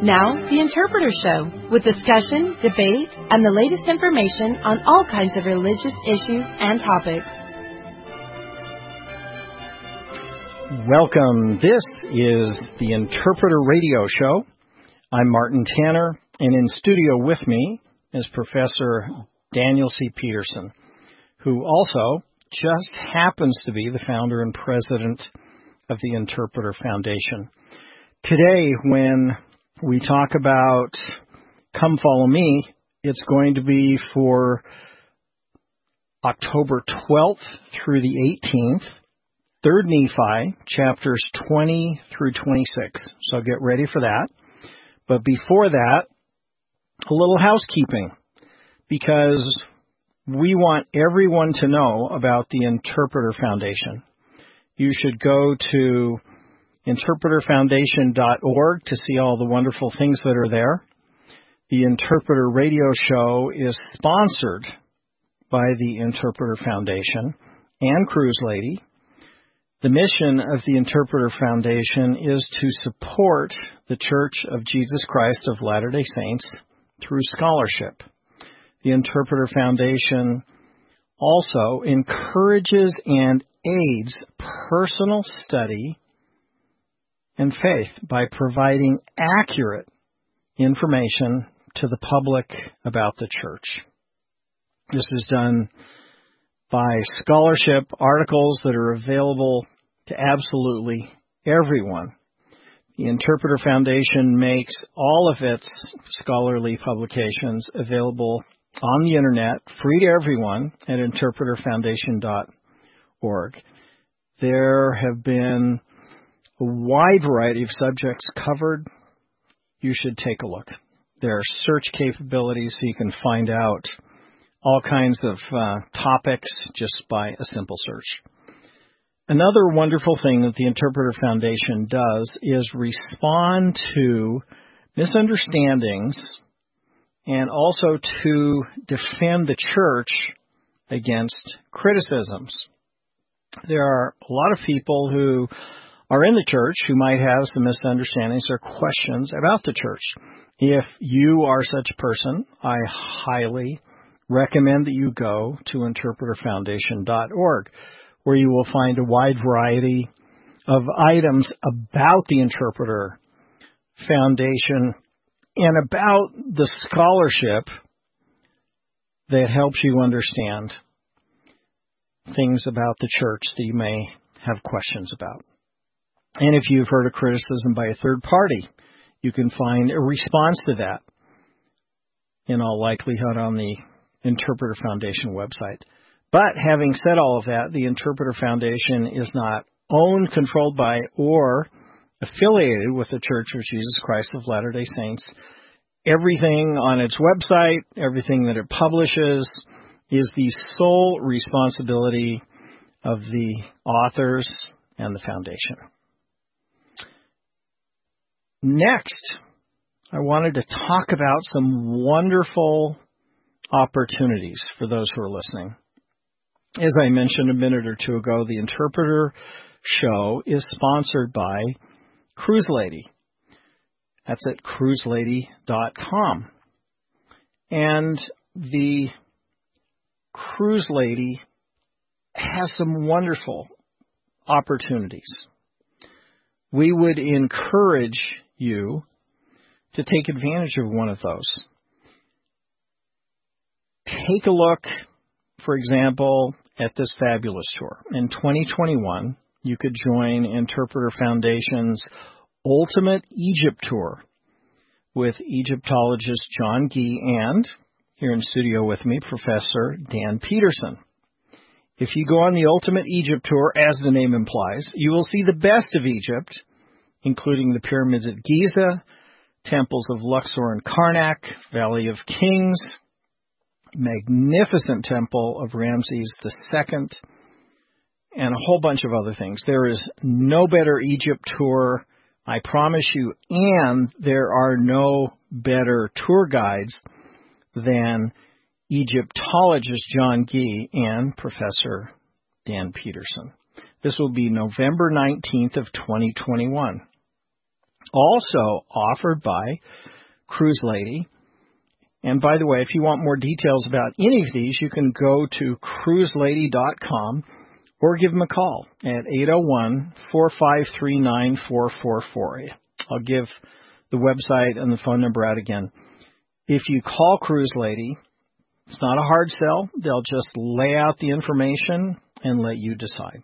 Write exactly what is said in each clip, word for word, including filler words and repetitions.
Now, The Interpreter Show, with discussion, debate, and the latest information on all kinds of religious issues and topics. Welcome. This is The Interpreter Radio Show. I'm Martin Tanner, and in studio with me is Professor Daniel C. Peterson, who also just happens to be the founder and president of the Interpreter Foundation. Today, when we talk about Come Follow Me, it's going to be for October twelfth through the eighteenth, third Nephi, chapters twenty through twenty-six. So get ready for that. But before that, a little housekeeping, because we want everyone to know about the Interpreter Foundation. You should go to interpreter foundation dot org to see all the wonderful things that are there. The Interpreter Radio Show is sponsored by the Interpreter Foundation and Cruise Lady. The mission of the Interpreter Foundation is to support the Church of Jesus Christ of Latter-day Saints through scholarship. The Interpreter Foundation also encourages and aids personal study and faith by providing accurate information to the public about the church. This is done by scholarship articles that are available to absolutely everyone. The Interpreter Foundation makes all of its scholarly publications available on the Internet, free to everyone, at interpreter foundation dot org. There have been a wide variety of subjects covered. You should take a look. There are search capabilities so you can find out all kinds of uh, topics just by a simple search. Another wonderful thing that the Interpreter Foundation does is respond to misunderstandings and also to defend the church against criticisms. There are a lot of people who are in the church who might have some misunderstandings or questions about the church. If you are such a person, I highly recommend that you go to interpreter foundation dot org, where you will find a wide variety of items about the Interpreter Foundation and about the scholarship that helps you understand things about the church that you may have questions about. And if you've heard a criticism by a third party, you can find a response to that, in all likelihood, on the Interpreter Foundation website. But having said all of that, the Interpreter Foundation is not owned, controlled by, or affiliated with the Church of Jesus Christ of Latter-day Saints. Everything on its website, everything that it publishes, is the sole responsibility of the authors and the foundation. Next, I wanted to talk about some wonderful opportunities for those who are listening. As I mentioned a minute or two ago, the Interpreter Show is sponsored by Cruise Lady. That's at cruise lady dot com. And the Cruise Lady has some wonderful opportunities. We would encourage you to take advantage of one of those. Take a look, for example, at this fabulous tour. In twenty twenty-one, you could join Interpreter Foundation's Ultimate Egypt Tour with Egyptologist John Gee and, here in studio with me, Professor Dan Peterson. If you go on the Ultimate Egypt Tour, as the name implies, you will see the best of Egypt, including the pyramids at Giza, temples of Luxor and Karnak, Valley of Kings, magnificent temple of Ramses the Second, and a whole bunch of other things. There is no better Egypt tour, I promise you, and there are no better tour guides than Egyptologist John Gee and Professor Dan Peterson. This will be November nineteenth of twenty twenty-one. also offered by Cruise Lady. And by the way, if you want more details about any of these, you can go to cruise lady dot com or give them a call at eight oh one, four five three, nine four four four. I'll give the website and the phone number out again. If you call Cruise Lady, it's not a hard sell. They'll just lay out the information and let you decide.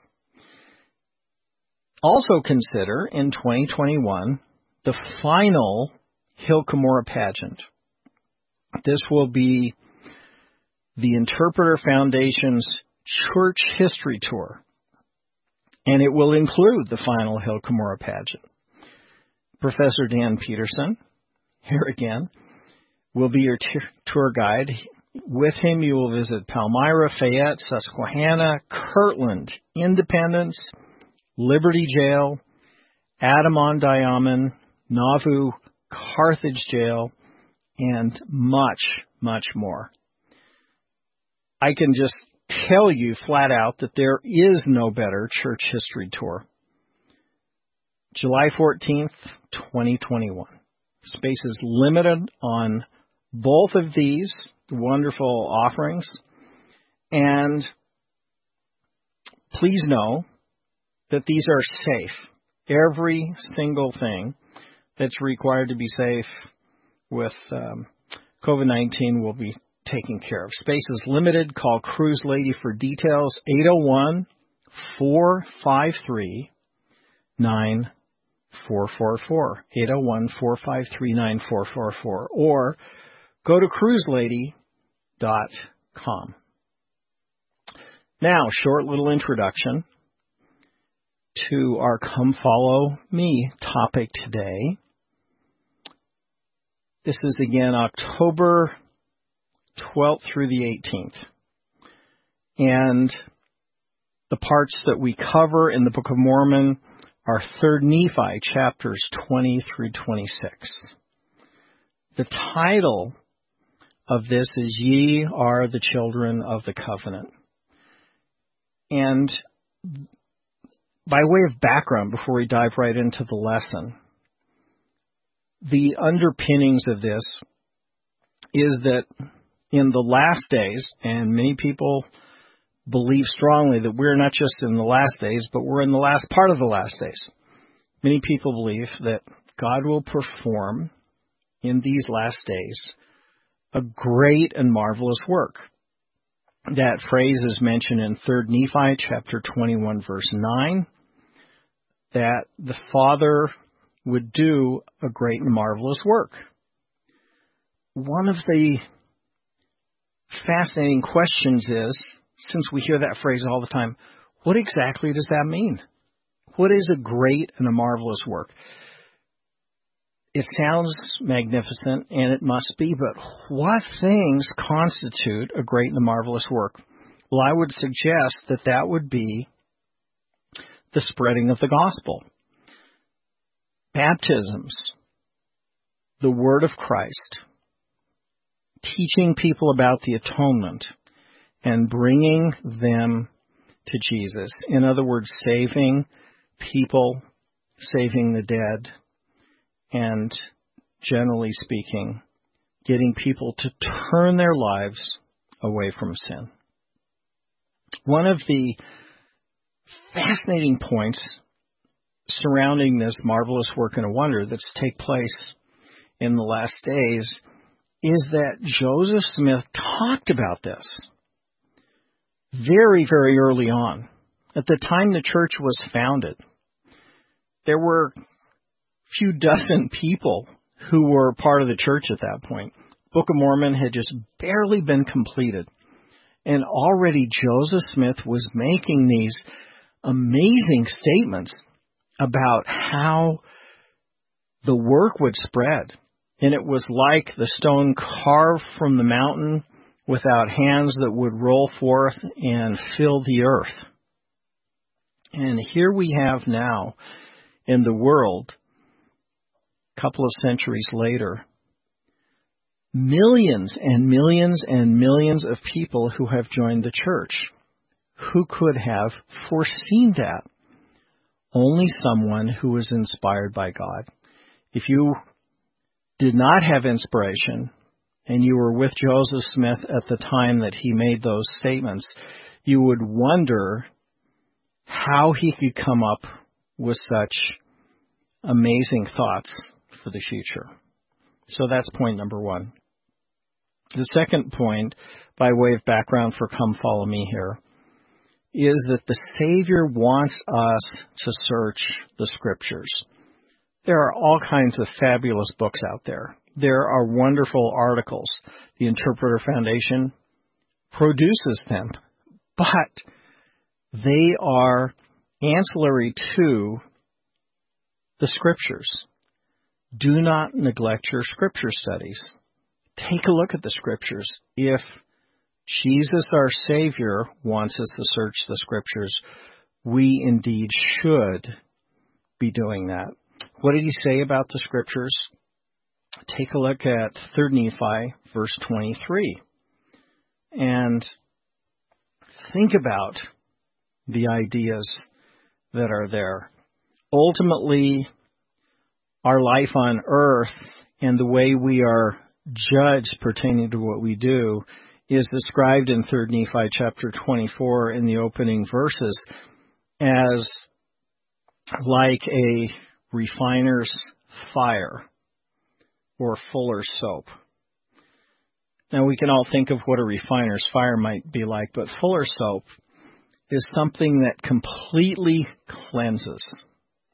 Also consider in twenty twenty-one the final Hill Cumorah pageant. This will be the Interpreter Foundation's Church History Tour, and it will include the final Hill Cumorah pageant. Professor Dan Peterson, here again, will be your t- tour guide. With him, you will visit Palmyra, Fayette, Susquehanna, Kirtland, Independence, Liberty Jail, Adamon-Diomen, Nauvoo, Carthage Jail, and much, much more. I can just tell you flat out that there is no better church history tour. July fourteenth, twenty twenty-one. Space is limited on both of these wonderful offerings. And please know that these are safe. Every single thing that's required to be safe with um, COVID nineteen will be taken care of. Space is limited. Call Cruise Lady for details, eight oh one, four five three, nine four four four, eight oh one, four five three, nine four four four, or go to cruise lady dot com. Now, short little introduction to our Come Follow Me topic today. This is again October twelfth through the eighteenth. And the parts that we cover in the Book of Mormon are Third Nephi, chapters twenty through twenty-six. The title of this is Ye Are the Children of the Covenant. And by way of background, before we dive right into the lesson, the underpinnings of this is that in the last days, and many people believe strongly that we're not just in the last days, but we're in the last part of the last days. Many people believe that God will perform in these last days a great and marvelous work. That phrase is mentioned in Third Nephi chapter twenty-one, verse nine, that the Father would do a great and marvelous work. One of the fascinating questions is, since we hear that phrase all the time, what exactly does that mean? What is a great and a marvelous work? It sounds magnificent, and it must be, but what things constitute a great and a marvelous work? Well, I would suggest that that would be the spreading of the gospel, baptisms, the word of Christ, teaching people about the atonement, and bringing them to Jesus. In other words, saving people, saving the dead, and generally speaking, getting people to turn their lives away from sin. One of the fascinating points surrounding this marvelous work and a wonder that's take place in the last days is that Joseph Smith talked about this very, very early on. At the time the church was founded, there were a few dozen people who were part of the church at that point. Book of Mormon had just barely been completed. And already Joseph Smith was making these amazing statements about how the work would spread. And it was like the stone carved from the mountain without hands that would roll forth and fill the earth. And here we have now in the world, a couple of centuries later, millions and millions and millions of people who have joined the church. Who could have foreseen that? Only someone who was inspired by God. If you did not have inspiration and you were with Joseph Smith at the time that he made those statements, you would wonder how he could come up with such amazing thoughts for the future. So that's point number one. The second point, by way of background for Come Follow Me here, is that the Savior wants us to search the Scriptures. There are all kinds of fabulous books out there. There are wonderful articles. The Interpreter Foundation produces them, but they are ancillary to the Scriptures. Do not neglect your Scripture studies. Take a look at the Scriptures. If Jesus, our Savior, wants us to search the Scriptures, we indeed should be doing that. What did he say about the Scriptures? Take a look at Third Nephi, verse twenty-three, and think about the ideas that are there. Ultimately, our life on earth and the way we are judged pertaining to what we do is described in Third Nephi chapter twenty-four in the opening verses as like a refiner's fire or fuller's soap. Now, we can all think of what a refiner's fire might be like, but fuller's soap is something that completely cleanses.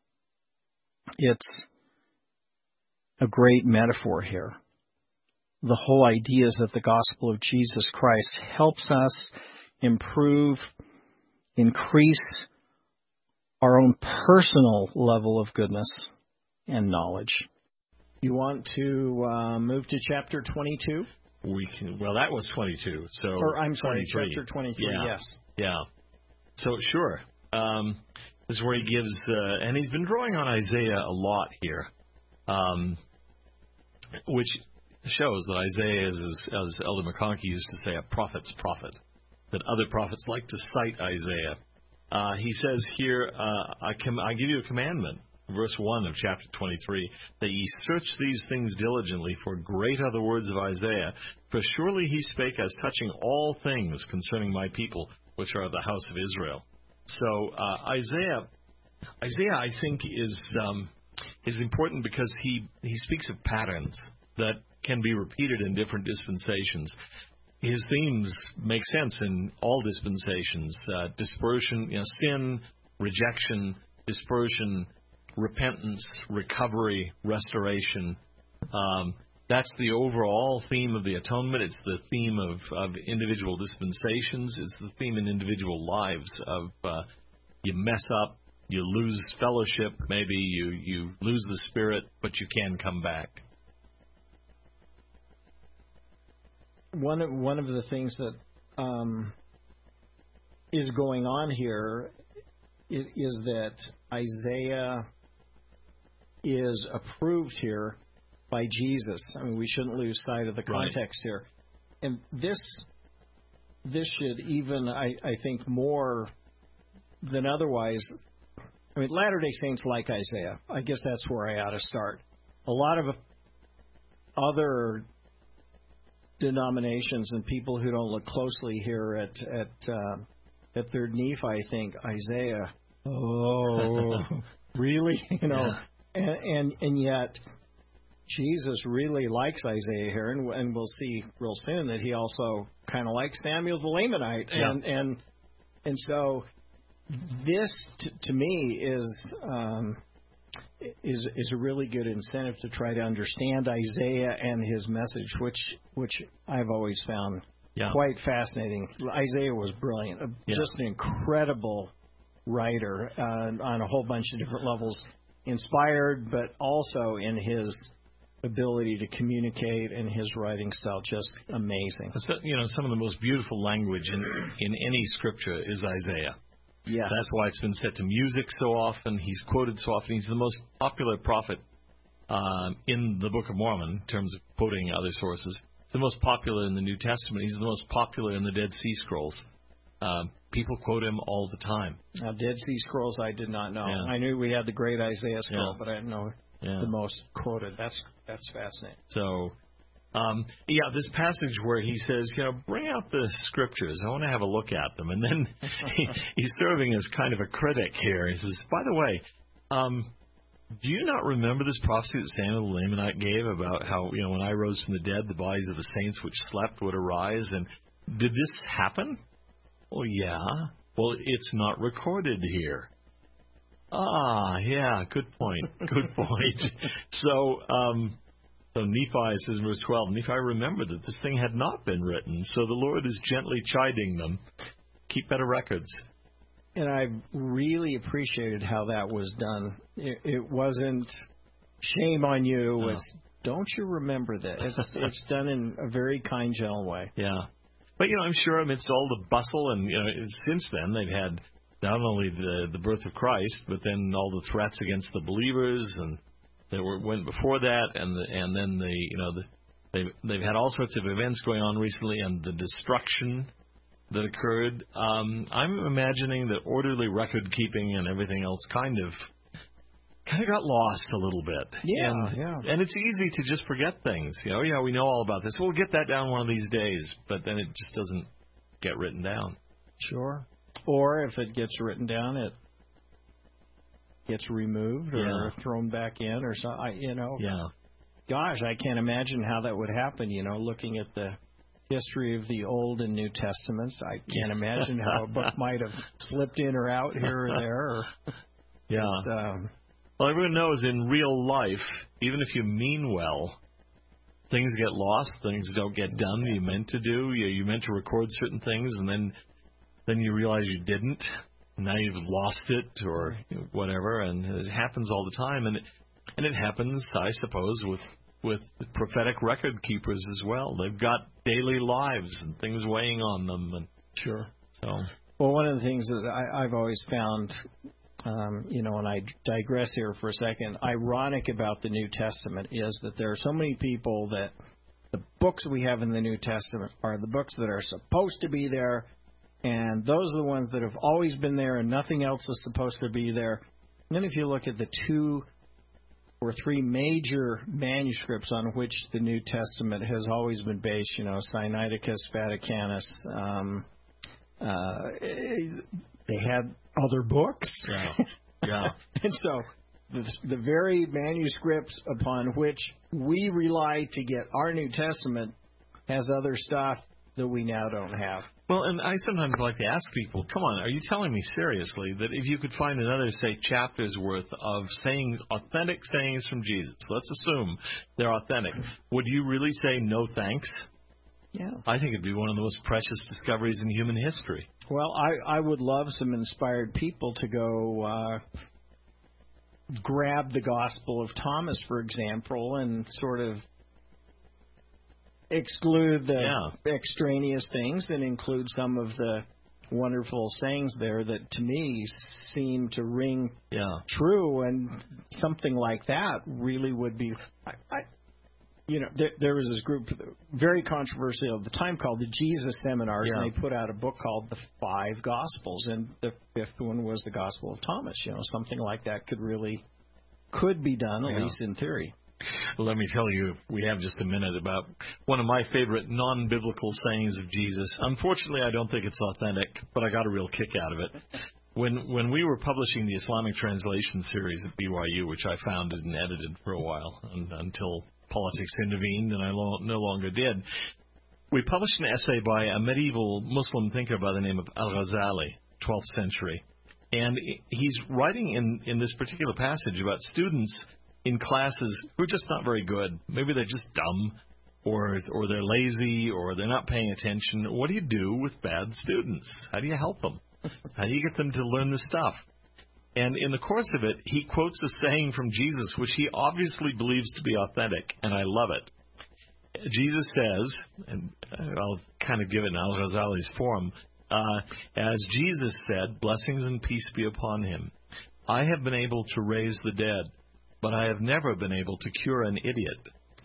It's a great metaphor here. The whole idea is that the gospel of Jesus Christ helps us improve, increase our own personal level of goodness and knowledge. You want to uh, move to chapter twenty-two? We can. Well, that was twenty-two. So, or I'm sorry, twenty-three. Chapter twenty-three. Yeah. Yes. Yeah. So sure. Um, this is where he gives, uh, and he's been drawing on Isaiah a lot here, um, which shows that Isaiah is, as Elder McConkie used to say, a prophet's prophet. That other prophets like to cite Isaiah. Uh, he says here, uh, I, com- I give you a commandment. Verse one of chapter twenty-three, that ye search these things diligently, for great are the words of Isaiah. For surely he spake as touching all things concerning my people, which are of the house of Israel. So uh, Isaiah, Isaiah, I think, is um, is important because he, he speaks of patterns that can be repeated in different dispensations. His themes make sense in all dispensations: uh, dispersion, you know, sin, rejection, dispersion, repentance, recovery, restoration. Um, that's the overall theme of the atonement. It's the theme of, of individual dispensations. It's the theme in individual lives of uh, you mess up, you lose fellowship, maybe you, you lose the Spirit, but you can come back. One of, one of the things that um, is going on here is, is that Isaiah is approved here by Jesus. I mean, we shouldn't lose sight of the context right. here. And this this should even, I, I think, more than otherwise, I mean, Latter-day Saints like Isaiah. I guess that's where I ought to start. A lot of other denominations and people who don't look closely here at at, uh, at Third Nephi think, Isaiah, oh, really? You know. Yeah. And, and and yet, Jesus really likes Isaiah here, and, and we'll see real soon that he also kind of likes Samuel the Lamanite, and yeah. and and so this t- to me is um, is is a really good incentive to try to understand Isaiah and his message, which which I've always found yeah. quite fascinating. Isaiah was brilliant, yeah. just an incredible writer uh, on a whole bunch of different levels. Inspired, but also in his ability to communicate and his writing style, just amazing. So, you know, some of the most beautiful language in in any scripture is Isaiah. Yes. That's why it's been set to music so often. He's quoted so often. He's the most popular prophet um, in the Book of Mormon in terms of quoting other sources. He's the most popular in the New Testament. He's the most popular in the Dead Sea Scrolls. Um, people quote him all the time. Now, Dead Sea Scrolls, I did not know. Yeah. I knew we had the Great Isaiah Scroll, yeah. but I didn't know yeah. the most quoted. That's that's fascinating. So, um, yeah, this passage where he says, you know, bring out the scriptures. I want to have a look at them. And then he, he's serving as kind of a critic here. He says, by the way, um, do you not remember this prophecy that Samuel the Lamanite gave about how, you know, when I rose from the dead, the bodies of the saints which slept would arise? And did this happen? Oh, yeah. Well, it's not recorded here. Ah, yeah, good point. Good point. so, um, so Nephi says in verse twelve, Nephi remembered that this thing had not been written, so the Lord is gently chiding them. Keep better records. And I really appreciated how that was done. It, it wasn't shame on you. No. It's don't you remember that? It's it's done in a very kind, gentle way. Yeah. But, you know, I'm sure amidst all the bustle, and, you know, since then they've had not only the the birth of Christ, but then all the threats against the believers, and that were went before that, and the, and then the you know the, they've they've had all sorts of events going on recently, and the destruction that occurred. Um, I'm imagining that orderly record keeping and everything else kind of kind of got lost a little bit. Yeah, and, yeah. And it's easy to just forget things. You know, yeah, we know all about this. We'll get that down one of these days, but then it just doesn't get written down. Sure. Or if it gets written down, it gets removed or Yeah. thrown back in or something. You know. Yeah. Gosh, I can't imagine how that would happen. You know, looking at the history of the Old and New Testaments, I can't imagine how a book might have slipped in or out here or there. Or, Yeah. um, Well, everyone knows in real life, even if you mean well, things get lost, things don't get done that you meant to do. You, you meant to record certain things, and then then you realize you didn't. Now you've lost it or you know, whatever, and it happens all the time. And it, and it happens, I suppose, with with the prophetic record keepers as well. They've got daily lives and things weighing on them. And sure. So, well, one of the things that I, I've always found, um, you know, and I digress here for a second, ironic about the New Testament is that there are so many people that the books we have in the New Testament are the books that are supposed to be there, and those are the ones that have always been there, and nothing else is supposed to be there. And then if you look at the two or three major manuscripts on which the New Testament has always been based, you know, Sinaiticus, Vaticanus, um, uh, they had other books. yeah. Yeah. And so the, the very manuscripts upon which we rely to get our New Testament has other stuff that we now don't have. Well, and I sometimes like to ask people, come on, are you telling me seriously that if you could find another, say, chapter's worth of sayings, authentic sayings from Jesus, let's assume they're authentic, would you really say no thanks? Yeah. I think it'd be one of the most precious discoveries in human history. Well, I, I would love some inspired people to go uh, grab the Gospel of Thomas, for example, and sort of exclude the Yeah. extraneous things and include some of the wonderful sayings there that to me seem to ring Yeah. true, and something like that really would be I, I, you know there, there was this group very controversial at the time called the Jesus Seminars, Yeah. and they put out a book called The Five Gospels, and the fifth one was the Gospel of Thomas. You know, something like that could really could be done, at Yeah. least in theory. Let me tell you, we have just a minute about one of my favorite non-biblical sayings of Jesus. Unfortunately, I don't think it's authentic, but I got a real kick out of it. When when we were publishing the Islamic Translation series at B Y U, which I founded and edited for a while un, until politics intervened and I lo- no longer did, we published an essay by a medieval Muslim thinker by the name of Al-Ghazali, twelfth century. And he's writing in, in this particular passage about students in classes who are just not very good. Maybe they're just dumb, or or they're lazy, or they're not paying attention. What do you do with bad students? How do you help them? How do you get them to learn this stuff? And in the course of it, he quotes a saying from Jesus, which he obviously believes to be authentic, and I love it. Jesus says, and I'll kind of give it in Al-Ghazali's form, uh, as Jesus said, blessings and peace be upon him, I have been able to raise the dead, but I have never been able to cure an idiot.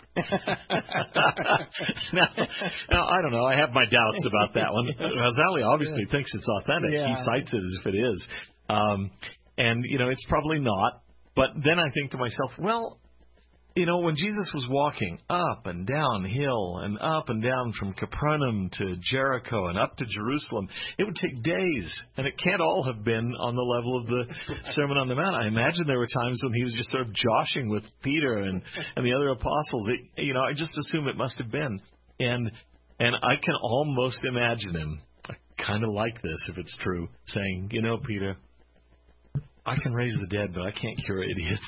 now, now, I don't know. I have my doubts about that one. Ghazali obviously thinks it's authentic. Yeah. He cites it as if it is. Um, and, you know, it's probably not. But then I think to myself, well, you know, when Jesus was walking up and down hill and up and down from Capernaum to Jericho and up to Jerusalem, it would take days, and it can't all have been on the level of the Sermon on the Mount. I imagine there were times when he was just sort of joshing with Peter and, and the other apostles. It, you know, I just assume it must have been. And and I can almost imagine him, I kind of like this if it's true, saying, you know, Peter, I can raise the dead, but I can't cure idiots.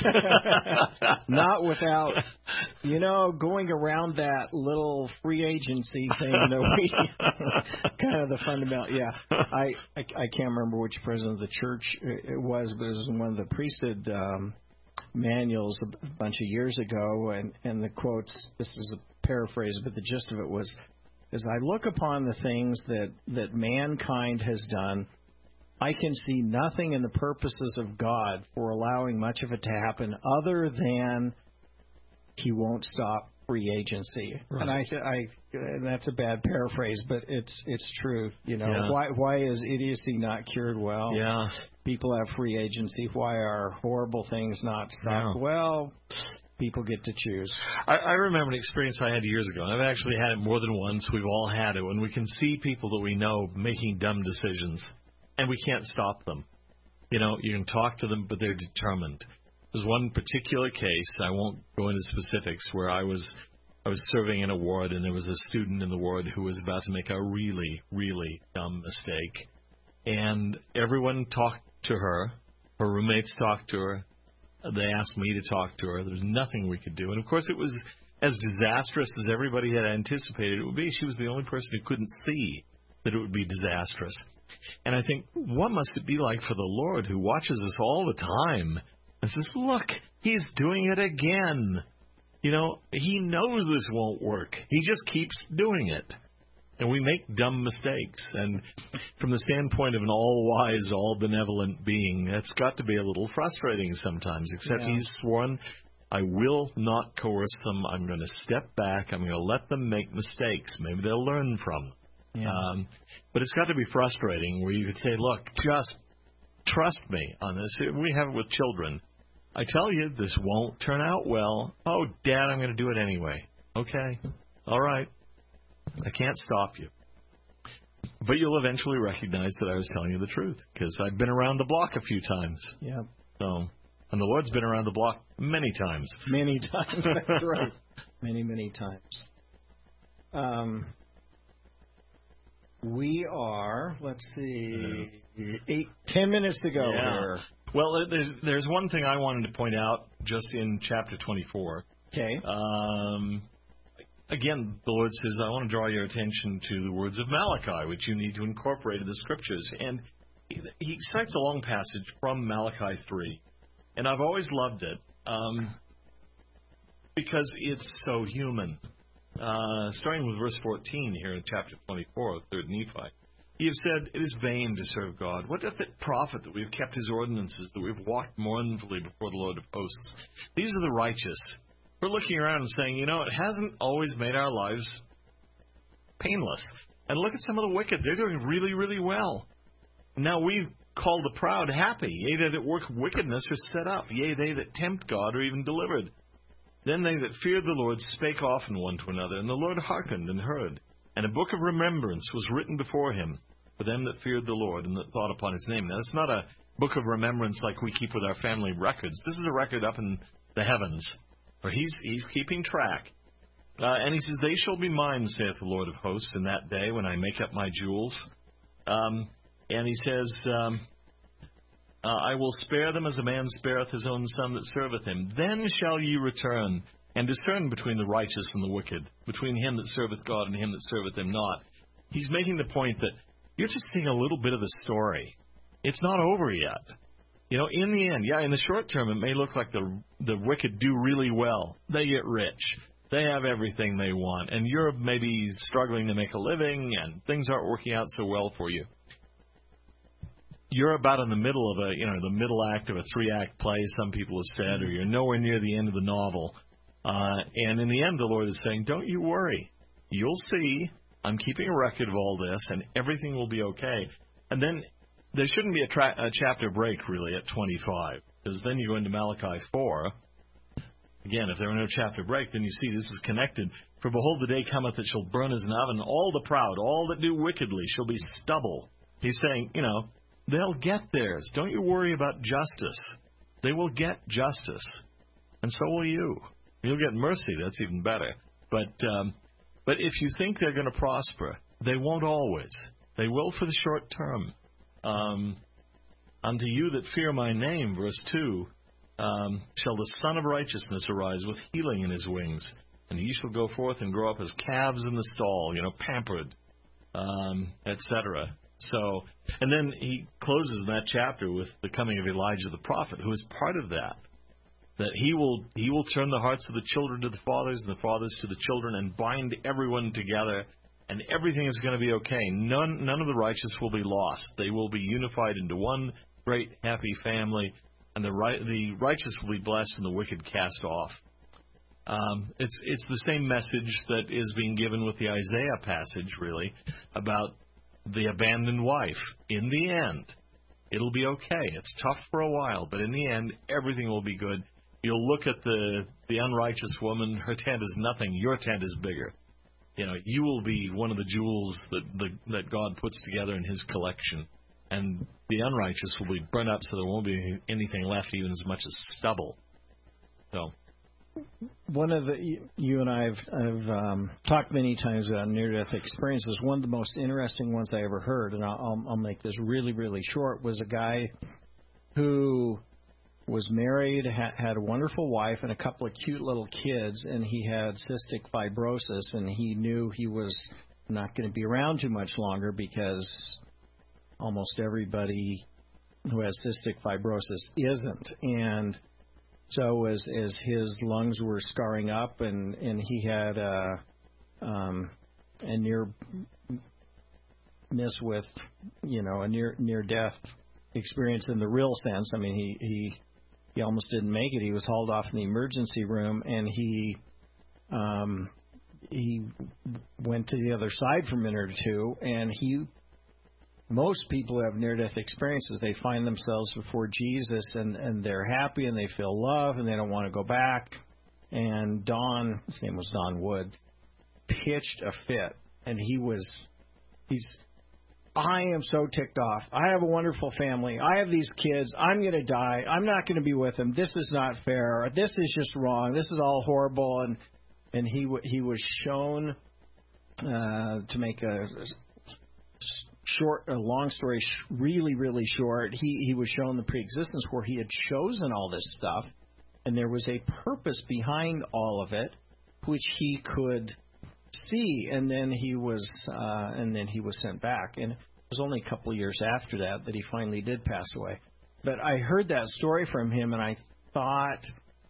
Not without, you know, going around that little free agency thing that we, kind of the fundamental, yeah. I, I, I can't remember which president of the church it was, but it was in one of the priesthood um, manuals a bunch of years ago, and, and the quotes, this is a paraphrase, but the gist of it was, as I look upon the things that, that mankind has done, I can see nothing in the purposes of God for allowing much of it to happen other than he won't stop free agency. Right. And I, I, and that's a bad paraphrase, but it's it's true. You know, yeah. why why is idiocy not cured well? Yeah, people have free agency. Why are horrible things not stopped? Yeah. Well, people get to choose. I, I remember an experience I had years ago, and I've actually had it more than once. We've all had it when we can see people that we know making dumb decisions. And we can't stop them. You know, you can talk to them, but they're determined. There's one particular case, I won't go into specifics, where I was I was serving in a ward, and there was a student in the ward who was about to make a really, really dumb mistake. And everyone talked to her. Her roommates talked to her. They asked me to talk to her. There was nothing we could do. And, of course, it was as disastrous as everybody had anticipated it would be. She was the only person who couldn't see that it would be disastrous. And I think, what must it be like for the Lord who watches us all the time and says, look, he's doing it again. You know, he knows this won't work. He just keeps doing it. And we make dumb mistakes. And from the standpoint of an all-wise, all-benevolent being, that's got to be a little frustrating sometimes, except yeah. he's sworn, I will not coerce them. I'm going to step back. I'm going to let them make mistakes. Maybe they'll learn from them. Yeah. Um, but it's got to be frustrating where you could say, look, just trust me on this. We have it with children. I tell you, this won't turn out well. Oh, Dad, I'm going to do it anyway. Okay. All right. I can't stop you. But you'll eventually recognize that I was telling you the truth because I've been around the block a few times. Yeah. So, and the Lord's been around the block many times. Many times. That's right. Many, many times. Um... We are, let's see, eight, ten minutes to go yeah. here. Well, there's, there's one thing I wanted to point out just in chapter twenty-four. Okay. Um, again, the Lord says, I want to draw your attention to the words of Malachi, which you need to incorporate in the Scriptures. And he, he cites a long passage from Malachi three. And I've always loved it um, because it's so human. Uh, starting with verse fourteen here in chapter twenty-four of third Nephi. Ye have said, it is vain to serve God. What doth it profit that we have kept his ordinances, that we have walked mournfully before the Lord of hosts? These are the righteous. We're looking around and saying, you know, it hasn't always made our lives painless. And look at some of the wicked. They're doing really, really well. Now we've called the proud happy. Yea, they that work wickedness are set up. Yea, they that tempt God are even delivered. Then they that feared the Lord spake often one to another, and the Lord hearkened and heard. And a book of remembrance was written before him for them that feared the Lord and that thought upon his name. Now, it's not a book of remembrance like we keep with our family records. This is a record up in the heavens, where he's, he's keeping track. Uh, and he says, they shall be mine, saith the Lord of hosts, in that day when I make up my jewels. Um, and he says... Um, Uh, I will spare them as a man spareth his own son that serveth him. Then shall ye return and discern between the righteous and the wicked, between him that serveth God and him that serveth him not. He's making the point that you're just seeing a little bit of the story. It's not over yet. You know, in the end, yeah, in the short term, it may look like the the wicked do really well. They get rich. They have everything they want. And you're maybe struggling to make a living and things aren't working out so well for you. You're about in the middle of a, you know, the middle act of a three-act play, some people have said, or you're nowhere near the end of the novel. Uh, and in the end, the Lord is saying, don't you worry. You'll see. I'm keeping a record of all this, and everything will be okay. And then there shouldn't be a, tra- a chapter break, really, at twenty-five. Because then you go into Malachi four. Again, if there were no chapter break, then you see this is connected. For behold, the day cometh that shall burn as an oven. All the proud, all that do wickedly, shall be stubble. He's saying, you know, they'll get theirs. Don't you worry about justice. They will get justice. And so will you. You'll get mercy. That's even better. But um, but if you think they're going to prosper, they won't always. They will for the short term. Um, Unto you that fear my name, verse two, um, shall the Son of Righteousness arise with healing in his wings. And ye shall go forth and grow up as calves in the stall, you know, pampered, um, et cetera. So, and then he closes in that chapter with the coming of Elijah the prophet, who is part of that. That he will he will turn the hearts of the children to the fathers and the fathers to the children and bind everyone together, and everything is going to be okay. None none of the righteous will be lost. They will be unified into one great happy family, and the right the righteous will be blessed and the wicked cast off. Um, it's it's the same message that is being given with the Isaiah passage, really, about the abandoned wife. In the end, it'll be okay. It's tough for a while, but in the end, everything will be good. You'll look at the the unrighteous woman. Her tent is nothing. Your tent is bigger. You know, you will be one of the jewels that the, that God puts together in His collection, and the unrighteous will be burnt up, so there won't be anything left, even as much as stubble. So. One of the, you and I have I've um, talked many times about near-death experiences. One of the most interesting ones I ever heard, and I'll, I'll make this really, really short, was a guy who was married, ha- had a wonderful wife and a couple of cute little kids, and he had cystic fibrosis, and he knew he was not going to be around too much longer because almost everybody who has cystic fibrosis isn't. And so as as his lungs were scarring up, and, and he had a, um, a near miss with, you know, a near near death experience in the real sense. I mean, he, he he almost didn't make it. He was hauled off in the emergency room, and he um, he went to the other side for a minute or two, and he. Most people who have near-death experiences, they find themselves before Jesus, and, and they're happy, and they feel love, and they don't want to go back. And Don, his name was Don Wood, pitched a fit, and he was, he's, I am so ticked off. I have a wonderful family. I have these kids. I'm going to die. I'm not going to be with them. This is not fair. This is just wrong. This is all horrible. And and he he was shown uh, to make a short, a long story, really, really short, he, he was shown the pre-existence where he had chosen all this stuff, and there was a purpose behind all of it, which he could see, and then he was, uh, and then he was sent back. And it was only a couple of years after that that he finally did pass away. But I heard that story from him, and I thought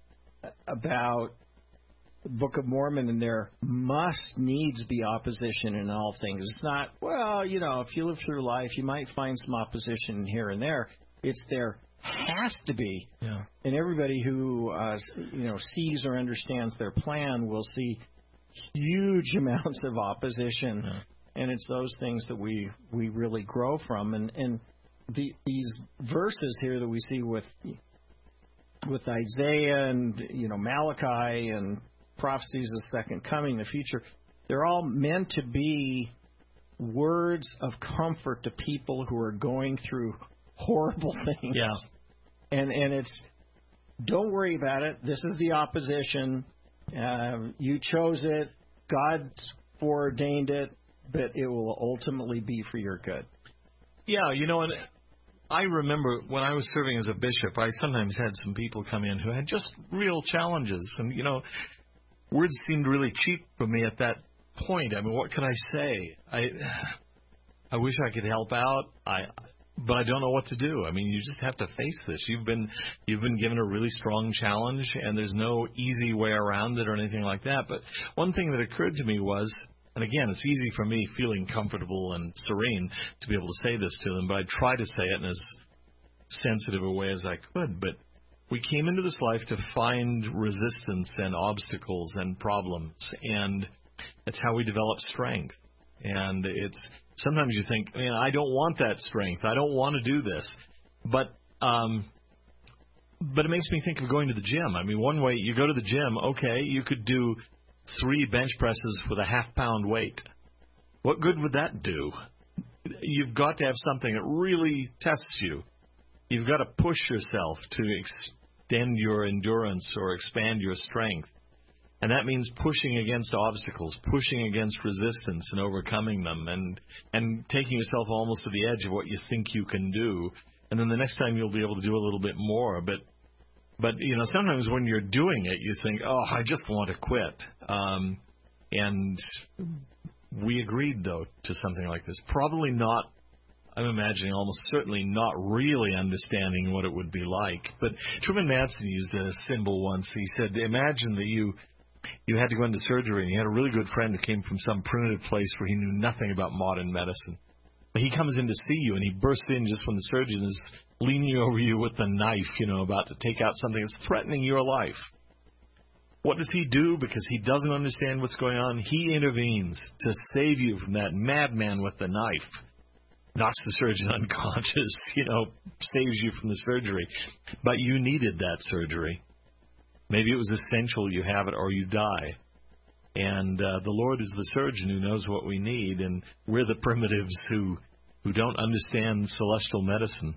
about the Book of Mormon, and there must needs be opposition in all things. It's not, well, you know, if you live through life, you might find some opposition here and there. It's there has to be. Yeah. And everybody who, uh, you know, sees or understands their plan will see huge amounts of opposition. Yeah. And it's those things that we, we really grow from. And, and the, these verses here that we see with with Isaiah and, you know, Malachi and prophecies of the second coming, the future, they're all meant to be words of comfort to people who are going through horrible things. Yeah. And and it's, don't worry about it. This is the opposition. Um, you chose it. God foreordained it, but it will ultimately be for your good. Yeah, you know, and I remember when I was serving as a bishop, I sometimes had some people come in who had just real challenges. And, you know, words seemed really cheap for me at that point. I mean, what could I say? I I wish I could help out, I, but I don't know what to do. I mean, you just have to face this. You've been you've been given a really strong challenge, and there's no easy way around it or anything like that. But one thing that occurred to me was, and again, it's easy for me, feeling comfortable and serene, to be able to say this to them, but I try to say it in as sensitive a way as I could. But we came into this life to find resistance and obstacles and problems, and it's how we develop strength. And it's sometimes you think, man, I don't want that strength. I don't want to do this. But um, but it makes me think of going to the gym. I mean, one way you go to the gym, okay, you could do three bench presses with a half pound weight. What good would that do? You've got to have something that really tests you. You've got to push yourself to extend your endurance or expand your strength. And that means pushing against obstacles, pushing against resistance and overcoming them, and and taking yourself almost to the edge of what you think you can do. And then the next time you'll be able to do a little bit more. But, but you know, sometimes when you're doing it, you think, oh, I just want to quit. Um, and we agreed, though, to something like this. Probably not, I'm imagining almost certainly not really understanding what it would be like. But Truman Madsen used a symbol once. He said, imagine that you... You had to go into surgery, and you had a really good friend who came from some primitive place where he knew nothing about modern medicine. But he comes in to see you, and he bursts in just when the surgeon is leaning over you with a knife, you know, about to take out something that's threatening your life. What does he do? Because he doesn't understand what's going on, he intervenes to save you from that madman with the knife. Knocks the surgeon unconscious, you know, saves you from the surgery. But you needed that surgery. Maybe it was essential you have it or you die. And uh, the Lord is the surgeon who knows what we need, and we're the primitives who who don't understand celestial medicine.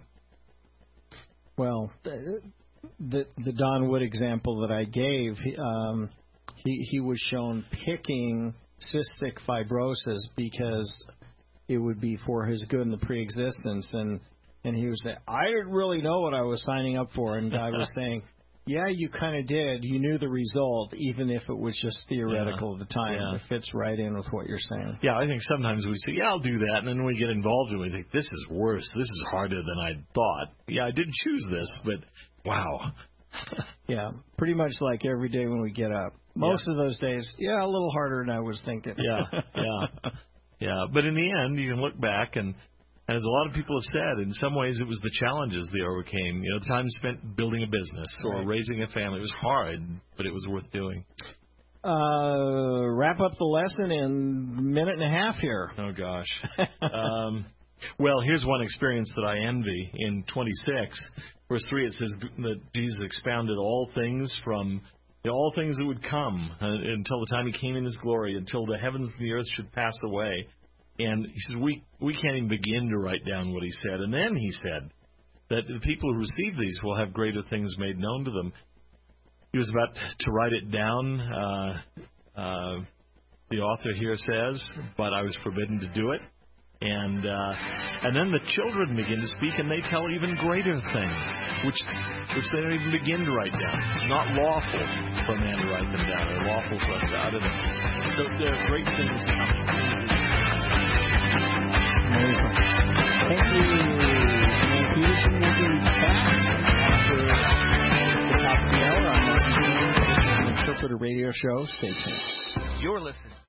Well, the the Don Wood example that I gave, um, he he was shown picking cystic fibrosis because it would be for his good in the pre-existence, and and he was saying, I didn't really know what I was signing up for, and I was saying, yeah, you kind of did. You knew the result, even if it was just theoretical yeah. at the time. Yeah. It fits right in with what you're saying. Yeah, I think sometimes we say, yeah, I'll do that, and then we get involved and we think, this is worse. This is harder than I thought. Yeah, I did choose this, but wow. Yeah, pretty much like every day when we get up. Most yeah. of those days, yeah, a little harder than I was thinking. Yeah, yeah, yeah. But in the end, you can look back and, as a lot of people have said, in some ways it was the challenges they overcame. You know, the time spent building a business or right. raising a family. It was hard, but it was worth doing. Uh, wrap up the lesson in a minute and a half here. Oh, gosh. um, well, here's one experience that I envy. In twenty-six, verse three, it says that Jesus expounded all things from you know, all things that would come uh, until the time he came in his glory, until the heavens and the earth should pass away. And he says, we, we can't even begin to write down what he said. And then he said that the people who receive these will have greater things made known to them. He was about to write it down, uh, uh, the author here says, but I was forbidden to do it. And uh, and then the children begin to speak, and they tell even greater things, which which they don't even begin to write down. It's not lawful for a man to write them down. They're lawful for us to utter them. So there are great things coming. Amazing. Thank you. And Peterson will be back after the top of the hour on the Interpreter Radio Show. Stay tuned. You're listening